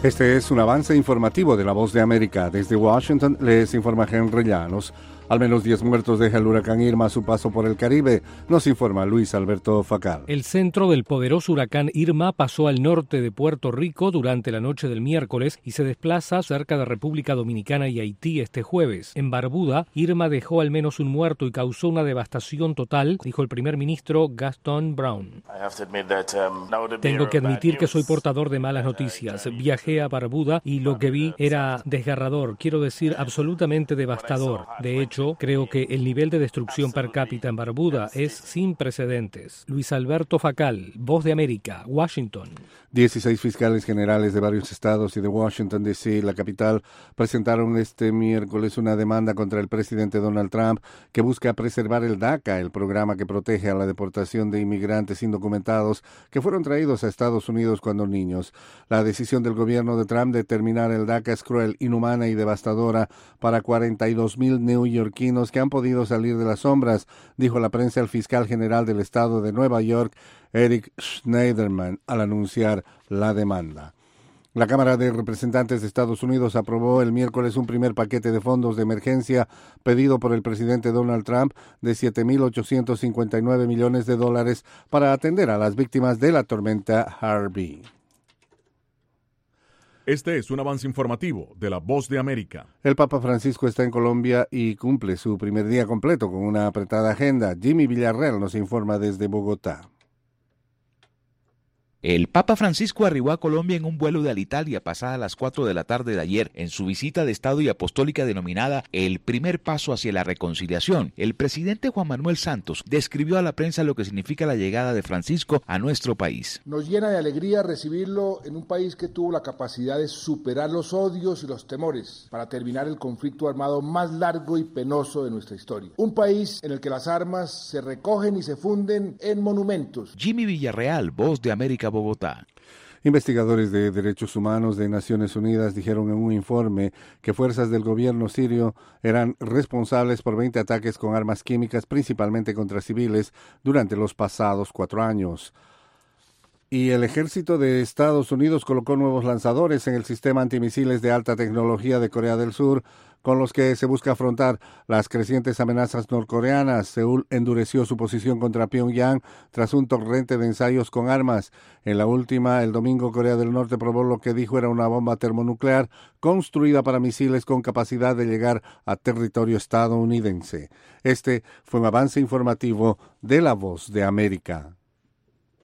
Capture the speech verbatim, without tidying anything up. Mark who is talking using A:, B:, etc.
A: Este es un avance informativo de La Voz de América. Desde Washington les informa Henry Llanos. Al menos diez muertos deja el huracán Irma a su paso por el Caribe, nos informa Luis Alberto Facal.
B: El centro del poderoso huracán Irma pasó al norte de Puerto Rico durante la noche del miércoles y se desplaza cerca de República Dominicana y Haití este jueves. En Barbuda, Irma dejó al menos un muerto y causó una devastación total, dijo el primer ministro Gaston Brown. Tengo que admitir que soy portador de malas noticias. Viajé a Barbuda y lo que vi era desgarrador, quiero decir absolutamente devastador. De hecho, creo que el nivel de destrucción per cápita en Barbuda es sin precedentes. Luis Alberto Facal, Voz de América, Washington.
A: dieciséis fiscales generales de varios estados y de Washington, D C, la capital, presentaron este miércoles una demanda contra el presidente Donald Trump que busca preservar el DACA, el programa que protege a la deportación de inmigrantes indocumentados que fueron traídos a Estados Unidos cuando niños. La decisión del gobierno de Trump de terminar el DACA es cruel, inhumana y devastadora para cuarenta y dos mil neoyorquinos que han podido salir de las sombras, dijo la prensa el fiscal general del estado de Nueva York, Eric Schneiderman, al anunciar la demanda. La Cámara de Representantes de Estados Unidos aprobó el miércoles un primer paquete de fondos de emergencia pedido por el presidente Donald Trump de siete mil ochocientos cincuenta y nueve millones de dólares para atender a las víctimas de la tormenta Harvey.
C: Este es un avance informativo de La Voz de América.
A: El Papa Francisco está en Colombia y cumple su primer día completo con una apretada agenda. Jimmy Villarreal nos informa desde Bogotá.
D: El Papa Francisco arribó a Colombia en un vuelo de Alitalia pasada las cuatro de la tarde de ayer en su visita de Estado y apostólica denominada El primer paso hacia la reconciliación. El presidente Juan Manuel Santos describió a la prensa lo que significa la llegada de Francisco a nuestro país.
E: Nos llena de alegría recibirlo en un país que tuvo la capacidad de superar los odios y los temores para terminar el conflicto armado más largo y penoso de nuestra historia. Un país en el que las armas se recogen y se funden en monumentos.
D: Jimmy Villarreal, Voz de América, Bogotá.
A: Investigadores de derechos humanos de Naciones Unidas dijeron en un informe que fuerzas del gobierno sirio eran responsables por veinte ataques con armas químicas, principalmente contra civiles, durante los pasados cuatro años. Y el ejército de Estados Unidos colocó nuevos lanzadores en el sistema antimisiles de alta tecnología de Corea del Sur, con los que se busca afrontar las crecientes amenazas norcoreanas. Seúl endureció su posición contra Pyongyang tras un torrente de ensayos con armas. En la última, el domingo, Corea del Norte probó lo que dijo era una bomba termonuclear construida para misiles con capacidad de llegar a territorio estadounidense. Este fue un avance informativo de La Voz de América.